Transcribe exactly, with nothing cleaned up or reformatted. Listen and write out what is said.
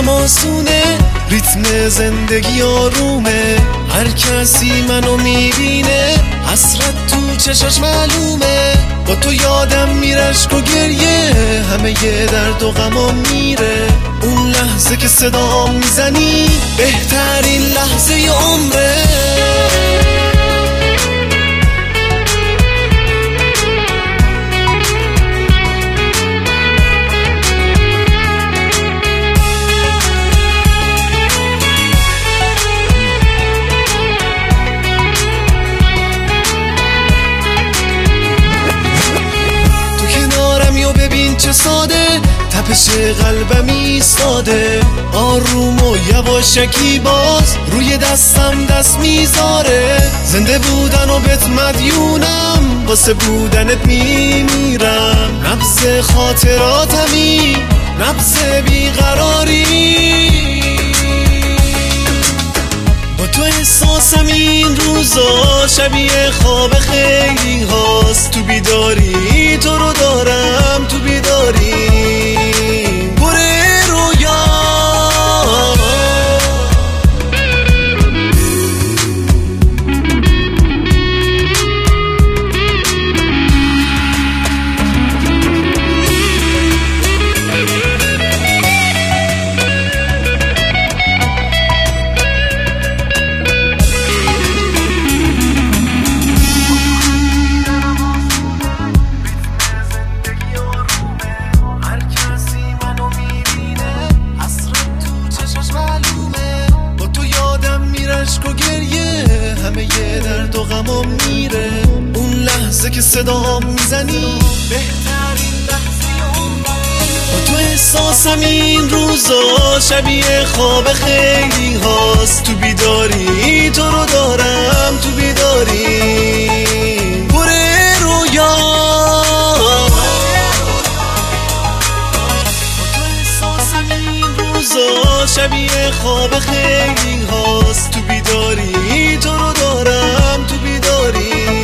برام آسونه، ریتم زندگی آرومه، هر کسی منو میبینه حسرت تو چشاش معلومه. با تو یادم میره عشق و گریه، همه یه درد و غمام میره. اون لحظه که صدام میزنی بهترین لحظه عمره. ببین چه ساده تپش قلبم ایستاده، آروم و یواشکی باز روی دستم دست میذاره. زنده بودن و بهت مدیونم، واسه بودنت میمیرم. نبض خاطراتمی، نبض بیقراری، با تو احساسم این روزا شبیه خواب خیلی هاست. تو بیداری تو رو دارم، تو بیداری پر رویا. عشق و گریه همه یه درد و غمام میره. اون لحظه که صدام میزنی بهترین لحظه عمره. با تو احساسم این روزا شبیه خواب خیلی هاست. تو بیداری تو رو دارم، تو بیداری پر رویا. شبیه خواب خیلی هاست. تو بیداری تو رو دارم، تو بیداری